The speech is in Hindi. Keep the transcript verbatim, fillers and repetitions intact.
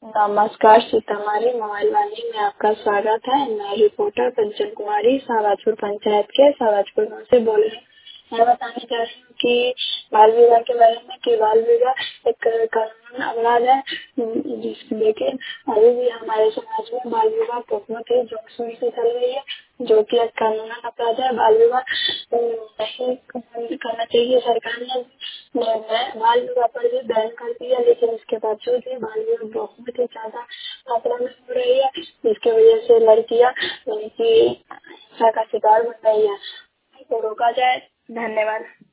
नमस्कार सीतामढ़ी मोबाइल वाणी में आपका स्वागत है। मैं रिपोर्टर कंचन कुमारी सावाजपुर पंचायत के सावाजपुर गाँव से बोल रही हूँ। मैं बताने जा रही हूँ कि बाल विवाह के बारे में कि बाल विवाह एक कानूनी अपराध है, जिस लेकिन अभी भी हमारे समाज में बाल विवाह बहुत ही जोर शोर से चल रही है, जो कि एक कानूनी अपराध है। बाल विवाह नहीं करना चाहिए। सरकार ने बाल विवाह पर भी बैन कर दिया, लेकिन इसके बावजूद भी बाल विवाह बहुत ही ज्यादा मात्रा में हो रही है, जिसकी वजह से लड़कियां की हिंसा का शिकार बन रही है। तो रोका जाए। धन्यवाद।